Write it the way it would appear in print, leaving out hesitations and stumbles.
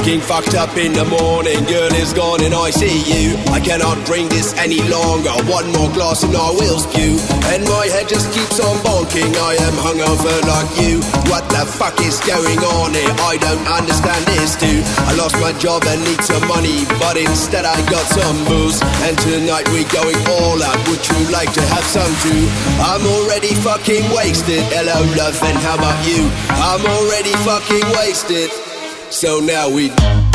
Waking fucked up in the morning, girl is gone and I see you. I cannot drink this any longer, one more glass and I will spew. And my head just keeps on bonking, I am hungover like you. What the fuck is going on here? I don't understand this too. I lost my job and need some money, but instead I got some booze. And tonight we going all out, would you like to have some too? I'm already fucking wasted, hello love and how about you? I'm already fucking wasted, so now we